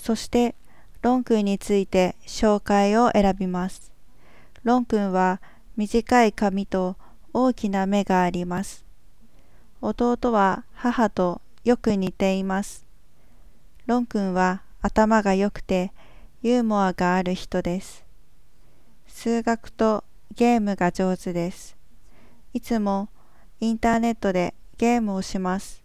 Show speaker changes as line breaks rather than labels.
そして、ロン君について紹介を選びます。ロン君は短い髪と大きな目があります。弟は母とよく似ています。ロン君は頭が良くてユーモアがある人です。数学とゲームが上手です。いつもインターネットでゲームをします。